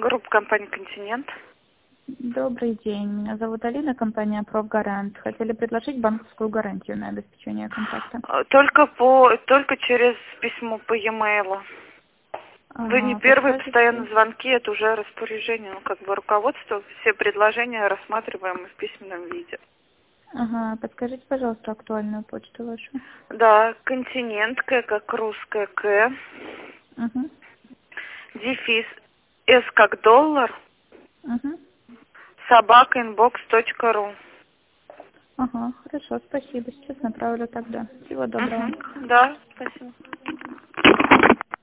Группа компании «Континент». Добрый день. Меня зовут Алина, компания «Профгарант». Хотели предложить банковскую гарантию на обеспечение контакта. Только через письмо по e-mail. Вы не первые, Подскажите. постоянно звонки, это уже распоряжение, руководство. Все предложения рассматриваем в письменном виде. Подскажите, пожалуйста, актуальную почту вашу. Да, «Континент», К как русская К, Угу. дефис, С как доллар, Угу. @inbox.ru. Хорошо, спасибо. Сейчас направлю тогда. Всего доброго. Да, спасибо.